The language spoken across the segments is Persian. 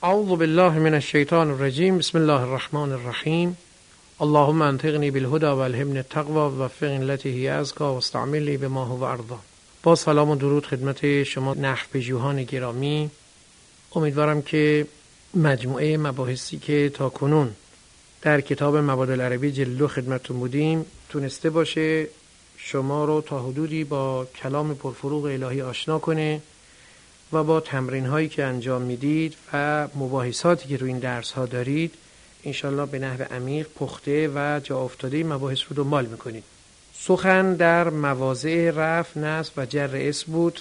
اعوذ بالله من الشیطان الرجیم. بسم الله الرحمن الرحیم. اللهم انطقنی بالهدى والهمنی التقوى ووفقنی لتی هی ازکی واستعملنی بما هو ارضی. با سلام و درود خدمت شما نحوپژوهان گرامی. امیدوارم که مجموعه مباحثی که تا کنون در کتاب مبادئ العربی جلد 2 خدمتتون بودیم تونسته باشه شما رو تا حدودی با کلام پرفروغ الهی آشنا کنه و با تمرین هایی که انجام میدید و مباحثاتی که روی این درس ها دارید انشالله به نحو عمیق، پخته و جا افتاده مباحث رو دنبال میکنید. سخن در مواضع رفع، نصب و جر اسم بود.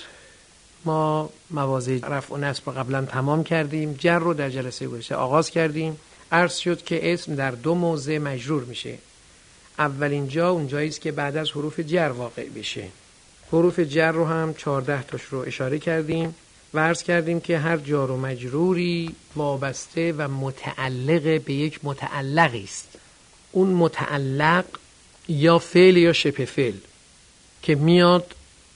ما مواضع رفع و نصب رو قبلا تمام کردیم. جر رو در جلسه گذشته آغاز کردیم. عرض شد که اسم در 2 موضع مجرور میشه. اولین جا اون جایی است که بعد از حروف جر واقع بشه. حروف جر رو هم 14 تاش رو اشاره کردیم و عرض کردیم که هر جار و مجروری وابسته و متعلق به یک متعلقی است. اون متعلق یا فعل یا شبه فعل که میاد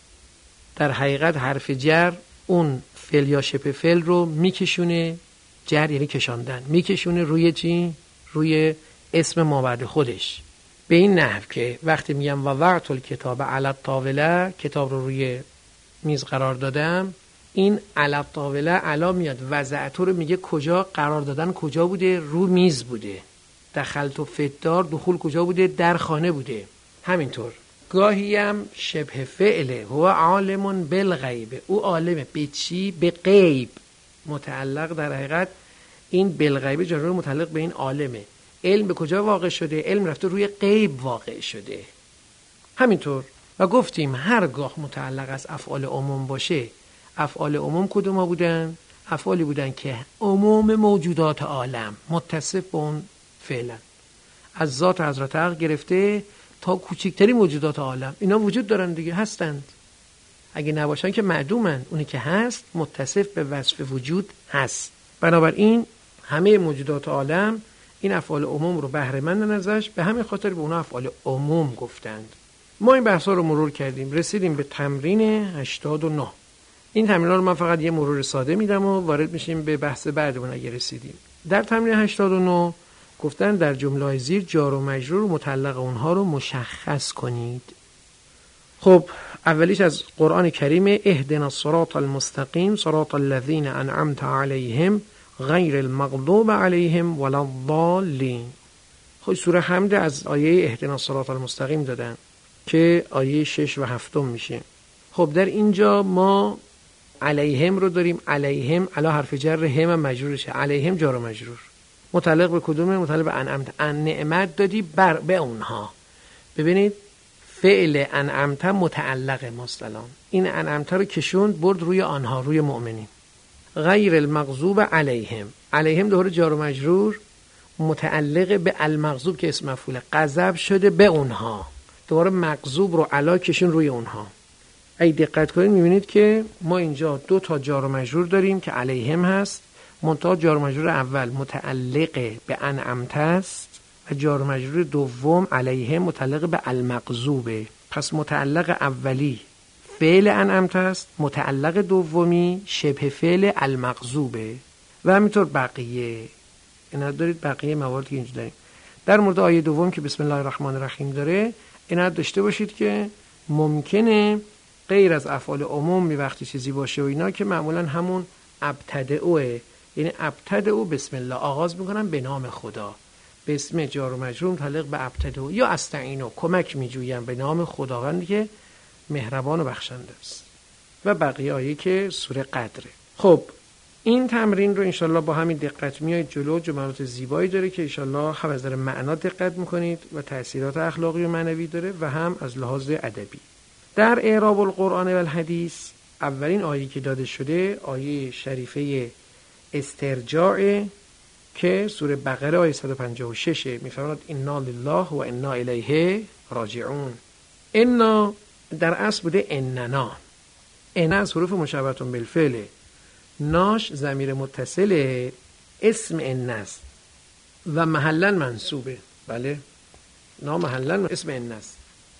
در حقیقت حرف جر اون فعل یا شبه فعل رو میکشونه، جر یعنی کشاندن، میکشونه روی چی؟ روی اسم مابعد خودش. به این نحو که وقتی میگم وضعت الکتاب علی الطاوله، کتاب رو روی میز قرار دادم، این علی الطاوله علا میاد، وضعت رو میگه کجا قرار دادن، کجا بوده؟ رو میز بوده. دخلت و فدار، دخول کجا بوده؟ در خانه بوده. همینطور گاهی هم شبه فعله، هو عالم بالغیب، او عالمه به چی؟ به غیب. متعلق در حقیقت این بالغیب جار متعلق به این عالمه. علم به کجا واقع شده؟ علم رفته روی غیب واقع شده. همینطور و گفتیم هرگاه متعلق از افعال عموم باشه، افعال عموم کدوم بودن؟ افعالی بودن که عموم موجودات عالم متصف به اون فعلا، از ذات حضرت حق گرفته تا کوچکترین موجودات عالم اینا وجود دارن دیگه، هستند. اگه نباشن که معدومن. اونی که هست متصف به وصف وجود هست. بنابراین همه موجودات عالم این افعال عموم رو بهره مندن ازش، به همین خاطر به اونها افعال عموم گفتند. ما این بحثا رو مرور کردیم، رسیدیم به تمرین 89. این تمرین رو من فقط یه مرور ساده میدم و وارد میشیم به بحث بعدمون اگه رسیدیم. در تمرین 89 گفتن در جمله زیر جار و مجرور و متعلق اونها رو مشخص کنید. خب اولیش از قرآن کریم، اهدنا الصراط المستقیم صراط الذین انعمت علیهم غیر المغضوب علیهم ولا الضالین. خب سوره حمد از آیه اهدنا الصراط المستقیم دادن که آیه 6 و 7 میشه. خب در اینجا ما علیهم رو داریم. علیهم علا حرف جر هم مجرورشه. علیهم جار و مجرور. متعلق به کدومه؟ متعلق به انعمت. نعمت دادی بر به اونها. ببینید فعل انعمت متعلق مستلام. این انعمت رو کشوند برد روی آنها، روی مؤمنین. غیر المغضوب علیهم، علیهم دوباره جار و مجرور متعلق به المغضوب که اسم مفعول، غضب شده به اونها، دوباره مغضوب رو علا کشون روی اونها. اگه دقت کنید میبینید که ما اینجا 2 تا جار و مجرور داریم که علیهم هست، منتها جار و مجرور اول متعلق به انعمت است و جار و مجرور دوم علیهم متعلق به المغضوبه. پس متعلق اولی فعل انعمت است، متعلق دومی شبه فعل المغضوبه و همینطور بقیه. اینا دارید بقیه مواردی که اینجا داریم. در مورد آیه دوم که بسم الله الرحمن الرحیم داره، اینا داشته باشید که ممکنه غیر از افعال عموم وقتی چیزی باشه و اینا که معمولا همون ابتدعوه، یعنی ابتدعو بسم الله، آغاز میکنن به نام خدا. بسم جار و مجرور متعلق به ابتدعو، یا استعینو کمک میجویم به نام خداوندی که مهربان و بخشنده است. و بقیه آیه که سوره قدره. خب این تمرین رو انشالله با همین دقت میایید جلو. جملات زیبایی داره که انشالله هم از نظر معنا دقت میکنید و تأثیرات اخلاقی و معنوی داره و هم از لحاظ ادبی. در اعراب القرآن و الحدیث اولین آیه که داده شده آیه شریفه استرجاع که سوره بقره آیه 156 میفرماید انا لله و انا الیه راجعون. انا در اصل بوده اننا. ان از حروف مشبهه بالفعل، ناش ضمیر متصل اسم ان است و محلا منصوبه. بله نا محلا اسم ان است.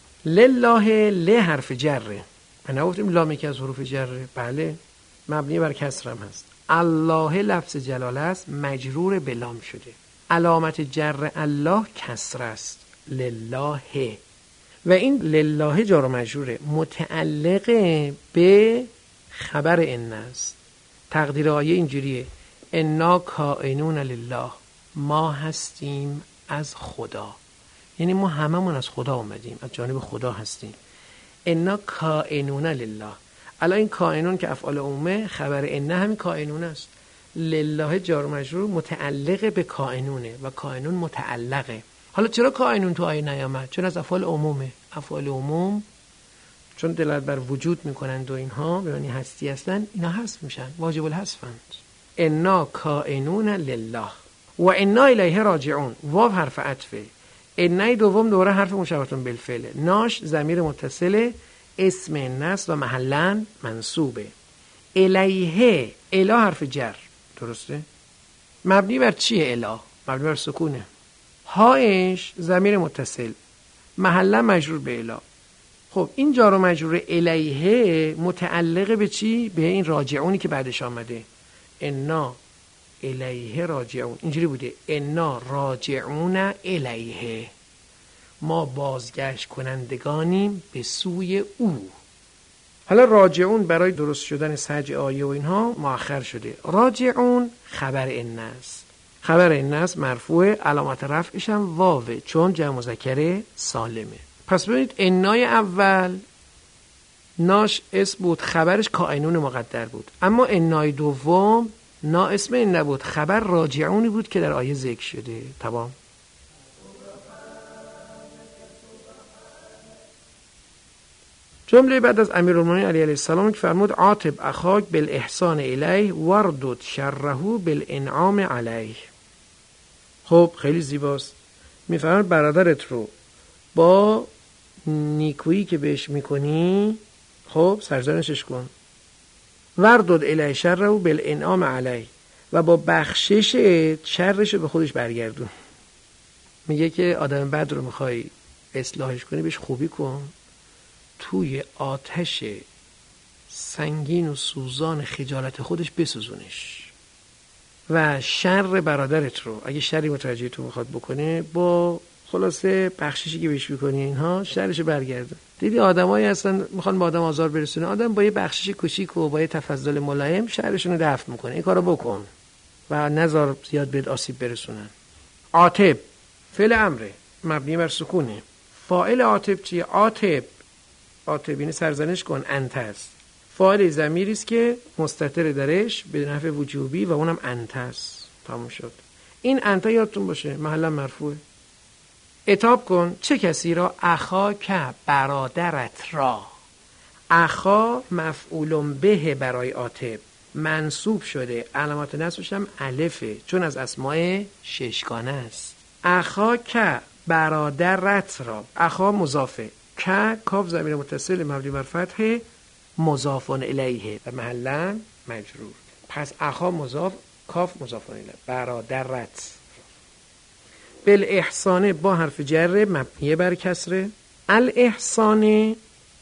لله له حرف جره. انا گفتیم لام که از حروف جره، بله مبنی بر کسر هم هست. الله لفظ جلاله است، مجرور به لام شده. علامت جر الله کسر است، لله. و این لله جار و مجروره، متعلق به خبر ان است. تقدیر آیه اینجوریه: انا کائنون لله، ما هستیم از خدا. یعنی ما هممون از خدا اومدیم، از جانب خدا هستیم. انا کائنون لله. الان این کائنون که افعال عمومه، خبر ان همین کائنون است. لله جار و مجرور متعلق به کائنونه و کائنون متعلقه. حالا چرا کائنون تو آیه نیامد؟ چون از افعال عمومه. افعال عموم چون دلالت بر وجود میکنند و اینها به معنی هستی هستند، اینا حذف میشن، واجب الحذفند. انا کائنون لله و انا الیه راجعون. واو حرف عطفه، انای دوم دوره حرف مشبهه بالفعل، ناش ضمیر متصل، اسم نصب و محلا منصوبه. الیه، اله حرف جر، درسته؟ مبنی بر چیه اله؟ مبنی بر سکونه. هایش ضمیر متصل، محلا مجرور به اله. خب این جار و مجرور الیه متعلق به چی؟ به این راجعونی که بعدش آمده. انا الیه راجعون، اینجوری بوده: انا راجعون الیه، ما بازگشت کنندگانیم به سوی او. حالا راجعون برای درست شدن سج آیه و اینها مؤخر شده. راجعون خبر ان است. خبر ان است مرفوع، علامت رفعش هم واوه چون جمع مذکر سالمه. پس ببینید انای اول ناش اسم بود، خبرش کائنون مقدر بود. اما انای دوم نا اسم این نبود، خبر راجعونی بود که در آیه ذکر شده. تمام. جمله بعد از امیرالمومنین علیه السلام که فرمود عاتب اخاک بالاحسان الیه واردد شره بالانعام علیه. خب خیلی زیباست. میفرماید برادرت رو با نیکویی که بهش میکنی خب سرزنشش کن. واردد الیه شره بالانعام علیه، و با بخشش شرش رو به خودش برگردون. میگه که آدم بد رو میخوای اصلاحش کنی، بهش خوبی کن، توی آتش سنگین و سوزان خجالت خودش بسوزونش. و شر برادرت رو اگه شری متوجه تو میخواد بکنه، با خلاصه بخششی که بهش میکنی اینها شرش برگردون. دیدی آدمایی هستن میخوان با آدم آزار برسونه، آدم با یه بخشش کوچیک و با یه تفضل ملایم شرشون رو دفع میکنه. این کارو بکن و نذار زیاد بهت آسیب برسونن. عاتب فعل امره مبنی بر سکونه. فاعل عاتب چیه؟ عاتب عاتبین سرزنش کن، انت است. فاعل ضمیری است که مستتر درش به نحو وجوبی و اونم انت است. تموم شد. این انت یادتون باشه محلا مرفوعه. عتاب کن چه کسی را؟ اخا که برادرت را. اخا مفعول به برای عاتب منصوب شده، علامت نصبش هم الفه چون از اسماء ششگانه است. اخا که برادرت را، اخا مضافه، که کاف ضمیر متصل مبنی بر فتح مضاف الیه و محلا مجرور. پس اخا مضاف، کاف مضاف الیه، برادرت. بالاحسان با حرف جر مبنی بر کسره. الاحسان،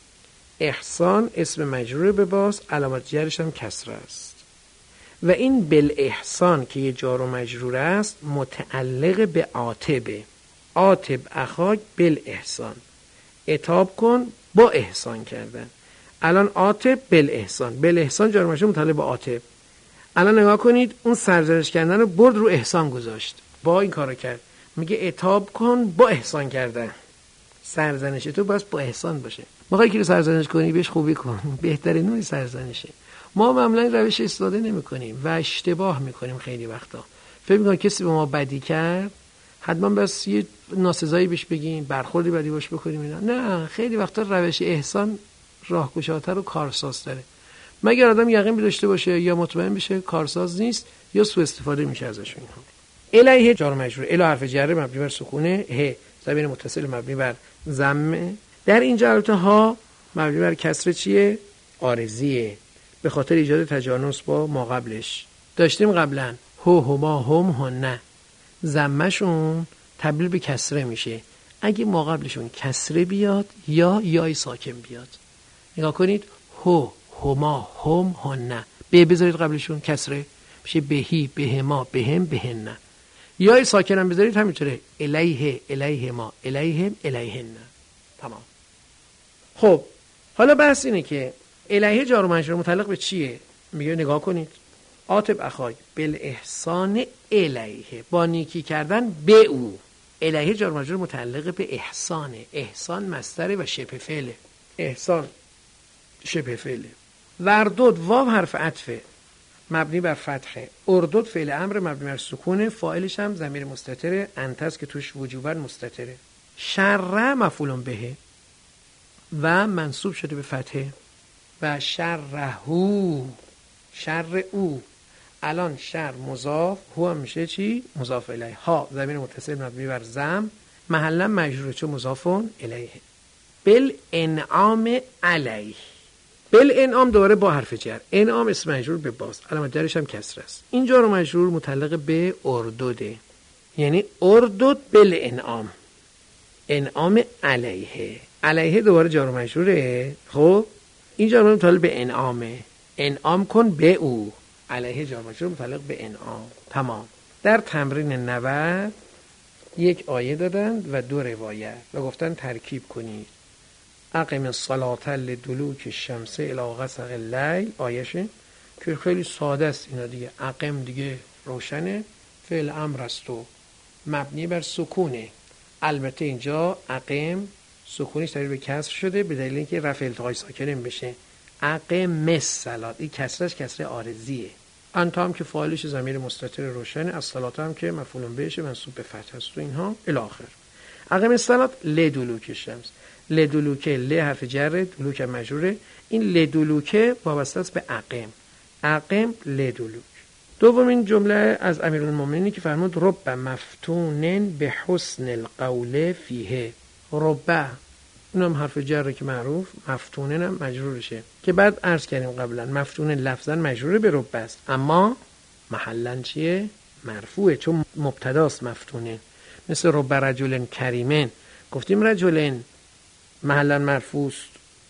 احسان اسم مجرور به باز، علامت جرش هم کسره است. و این بالاحسان که یه جار و مجرور است متعلق به عاتبه. عاتب اخاک بالاحسان، عتاب کن با احسان کردن. الان عاتب بالاحسان، بالاحسان جار و مجرور متعلق به عاتب. الان نگاه کنید اون سرزنش کردن رو برد رو احسان گذاشت، با این کارو کرد. میگه عتاب کن با احسان کردن. سرزنش تو باید با احسان باشه. میخوای کی رو سرزنش کنی بهش خوبی کن، بهترین نوع سرزنشه. ما معمولا روش استفاده نمی‌کنیم و اشتباه می‌کنیم. خیلی وقتا فکر می‌کنم کسی به ما بدی کرد حتما بس یه ناسزایی بهش بگیم، برخوردی بدی باش بکنیم اینا. نه، خیلی وقتا روش احسان راهگشاتر و کارسازتره. مگر آدم یقین داشته باشه یا مطمئن بشه کارساز نیست یا سوء استفاده میشه ازش. اینها الیه جار مجرور، الی حرف جر مبنی بر سکونه، ه ضمیر متصل مبنی بر ضمه. در اینجا البته ها مبنی بر کسر چیه؟ عارضیه، به خاطر ایجاد تجانس با ما قبلش. داشتیم قبلا هو هما هم هن، ضمه‌شون تبدیل به کسره میشه اگه ما قبلشون کسره بیاد یا یای ساکن بیاد. نگاه کنید هو هما هم هن، به بذارید قبلشون کسره، میشه بهی، بهما، بهم، بهن. یا ساکن هم بذارید همینطوره، الیه، الیه ما، الیهم، الیهن. تمام. خب حالا بحث اینه که الیه جار و مجرور متعلق به چیه؟ میگه نگاه کنید، عاطب اخای بالاحسان الیه، با نیکی کردن به او. الیه جار و مجرور متعلق به احسانه. احسان مصدر و شبه فعله. احسان شبه فعله. وردود واو حرف عطفه مبنی بر فتحه. اردود فعل امر مبنی بر سکونه، فاعلش هم ضمیر مستتره، انت که توش وجوبا مستتره. شر مفعول به و منصوب شده به فتحه و شرهو، شر او. الان شر مضاف، هو هم میشه چی؟ مضاف الیه. ها ضمیر متصل مبنی بر ضم محلا مجرور چه مضاف الیه. بالانعام علیه. بالانعام دوباره با حرف جر، انعام اسم مجرور به باز، علامت جرش هم کسره است. این جار و مجرور متعلق به اردوده، یعنی اردود بالانعام، انعام علیه. علیه دوباره جار و مجروره. خب این جار و مجرور متعلق به انعامه، انعام کن به او. علیه جار و مجرور متعلق به انعام. تمام. در تمرین 90 یک آیه دادند و 2 روایت و گفتن ترکیب کنید. اقم الصلاة لدلوک الشمس الی غسق اللیل، آیشه که خیلی ساده است اینا دیگه. اقم دیگه روشنه، فعل امر است و مبنی بر سکونه. البته اینجا اقم سکونش تبدیل به کسر شده به دلیل اینکه رفع التقای ساکنین بشه. اقم الصلاة، این کسرش کسر عارضیه. انت هم که فاعلش ضمیر مستتر روشنه، الصلاة هم که مفعول بهشه منصوب به فتح است و اینها الی آخر. اقم الصلاة لدلوک الشمس، لدلوکه ل حرف جره، دلوک مجروره. این لدلوکه وابسته است به اقم، اقم لدلوک. دومین جمله از امیرالمومنین که فرمود رب مفتون به حسن القول فیه. رب اونم حرف جره که معروف، مفتونن هم مجرورشه که بعد عرض کردیم قبلا مفتون لفظا مجروره به رب است، اما محلا چیه؟ مرفوعه، چون مبتداست مفتونه. مثل رب رجل کریمن، گفتیم رجلن محلا مرفوع است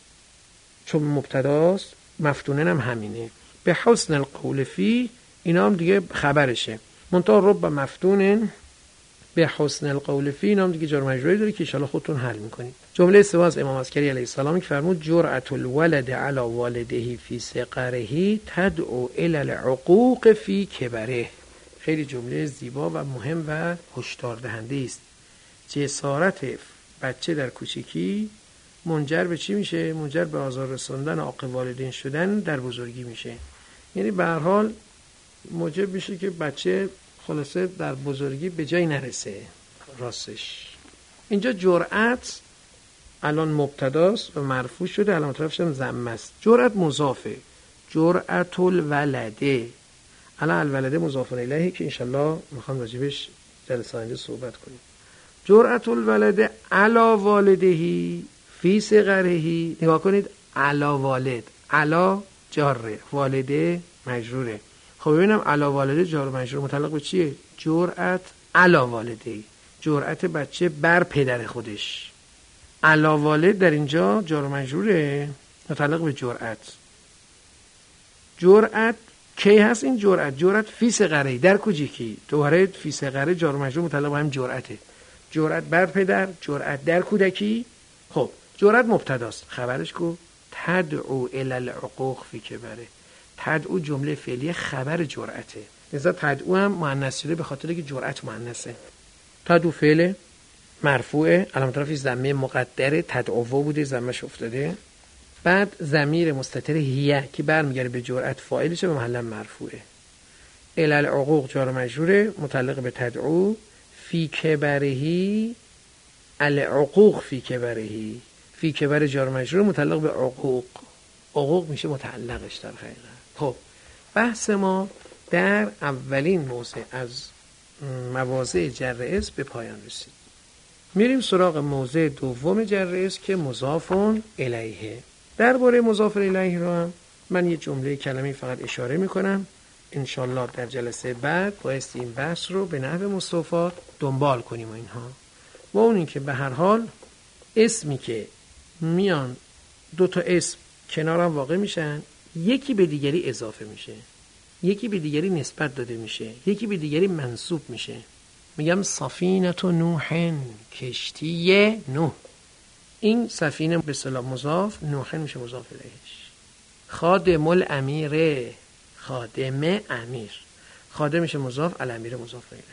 چون مبتداست، مفتونن هم همینه. به حسن القول فی اینا هم دیگه خبرشه. منتها رب مفتونن به حسن القول فی اینا هم دیگه جار و مجروری داره که ان شاءالله خودتون حل میکنید. جمله سوم از امام عسکری علیه السلام که فرمود جرأت الولد علی والده فی صغره تدعو الی العقوق فی کبره. خیلی جمله زیبا و مهم و هشدار دهنده است. جسارت بچه در کوچیکی منجر به چی میشه؟ منجر به آزار رساندن عاق والدین شدن در بزرگی میشه. یعنی به هر حال موجب میشه که بچه خلاصه در بزرگی به جای نرسه. راستش اینجا جرأت الان مبتداست و مرفوع شده، علامت رفعش هم ضمه است. جرأت مضافه، جرأت الولده. الان الولده مضاف الیه که انشالله میخوام راجبش جلسه آینده صحبت کنیم. جرأت الولده علی والدهی فی صغرهی. نگاه کنید، علی والد، علی جاره، والده مجروره. خب ببینم علی والده جار و مجرور متعلق به چیه؟ جرأت علی والدهی، جرأت بچه بر پدر خودش. علی والد در اینجا جار و مجروره متعلق به جرأت. جرأت کی هست این جرأت؟ جرأت فی صغرهی، در کوچیکی. دوباره فی صغره جار و مجرور متعلق به هم جرأته. جرأت بر پدر، جرأت در کودکی. خب جرأت مبتداست، خبرش کو تدعو الی العقوق فی کبره. تدعو جمله فعلی خبر جرأته، لذا تدعو هم مؤنث شده به خاطر که جرأت مؤنثه. تدعو فعل مرفوعه، علامت رفعش ضمه مقدره، تدعو بوده ضمه‌اش افتاده. بعد ضمیر مستتر هیه که برمیگره به جرأت، فاعلشه به محل مرفوعه. الی العقوق جار و مجروره متعلق به تدعو. فی کبرهی، العقوق فی کبرهی، فی کبر جار و مجرور متعلق به عقوق. عقوق میشه متعلقش در حقیقت. خب بحث ما در اولین موضع از مواضع جر اسم به پایان رسید. میریم سراغ موضع دوم جر اسم که مضاف الیه. درباره مضاف الیه رو هم من یه جمله کلمی فقط اشاره میکنم. انشالله در جلسه بعد بایستی این بحث رو به نحو مستوفات دنبال کنیم و اینها. و اون این که به هر حال اسمی که میان دو تا اسم کنار هم واقع میشن، یکی به دیگری اضافه میشه. یکی به دیگری نسبت داده میشه، یکی به دیگری منسوب میشه. میگم سفینه نوح، کشتی نوح. این سفینه به اصطلاح مضاف، نوح میشه مضاف الیهش. خادم الامیر، خادم امیر، خادم میشه مضاف، الامیر مضاف الیه.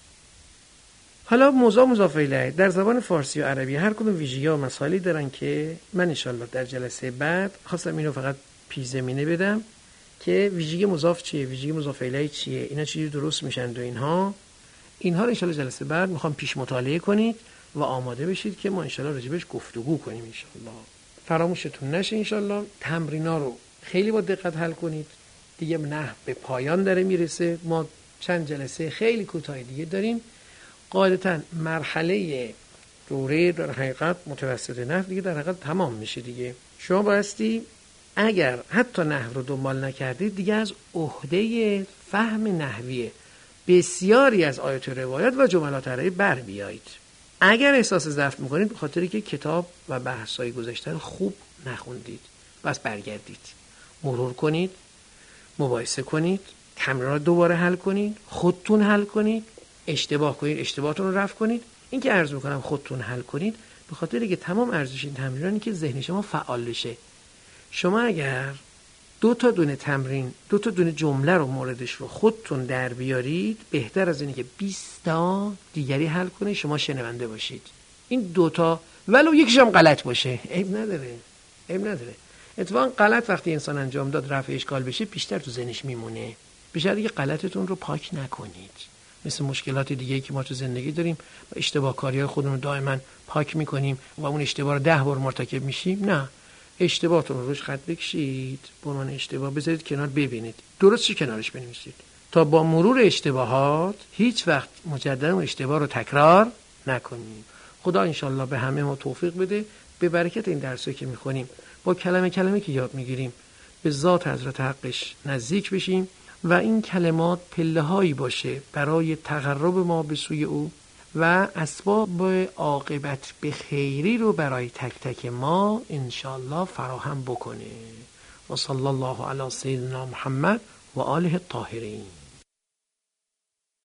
حالا مضاف الیه در زبان فارسی و عربی هر کدوم ویژگی‌ها و مسائلی دارن که من ان شاءالله در جلسه بعد خواستم اینو فقط پیش‌زمینه بدم که ویژگی مضاف چیه، ویژگی مضاف الیه چیه، اینا چجوری درست میشن و اینها رو ان شاءالله جلسه بعد میخوام پیش مطالعه کنید و آماده بشید که ما ان شاءالله راجبش گفتگو کنیم ان شاءالله. فراموشتون نشه ان شاءالله. تمرینا رو خیلی با دقت حل کنید. دیگه نحو به پایان داره میرسه. ما چند جلسه خیلی کوتاه دیگه داریم. قاعدتاً مرحله دوره در حقیقت متوسط نحو دیگه در حقیقت تمام میشه دیگه. شما بایستی اگر حتی نحو رو دنبال نکردید دیگه از عهده فهم نحوی بسیاری از آیات و روایات و جملات عربی بر بیایید. اگر احساس ضعف میکنید به خاطری که کتاب و بحث‌های گذشته رو خوب نخوندید، بس برگردید، مرور کنید، مباحثه کنید، تمرینات دوباره حل کنید، خودتون حل کنید، اشتباه کنید، اشتباهتون رو رفع کنید. این که عرض میکنم خودتون حل کنید به خاطر که تمام ارزش این تمرینانی که ذهن شما فعال بشه. شما اگر دو تا دونه جمله رو موردش رو خودتون در بیارید بهتر از اینه که 20 تا دیگری حل کنید شما شنونده باشید. این دوتا ولو یکیش هم غلط باشه عیب نداره. اتفاقا غلط وقتی انسان انجام داد رفع اشکال بشه بیشتر تو ذهنش میمونه. بیشتر دیگه غلطتون رو پاک نکنید. مثل مشکلات دیگه که ما تو زندگی داریم و اشتباه کاری‌های خودمون رو دائما پاک میکنیم و اون اشتباه رو 10 بار مرتکب میشیم. نه، اشتباهتون رو روش خط بکشید، به عنوان اشتباه بذارید کنار، ببینید درست چی کنارش بنویسید تا با مرور اشتباهات هیچ وقت مجددا اون اشتباه رو تکرار نکنیم. خدا انشالله به همه ما توفیق بده. به برکت این درسایی که میخونیم با کلمه که یاد میگیریم به ذات حضرت حقش نزدیک بشیم و این کلمات پله‌هایی باشه برای تقرب ما به سوی او و اسباب عاقبت به خیری رو برای تک تک ما انشالله فراهم بکنه. و صلی الله علی سیدنا محمد و آله الطاهرین.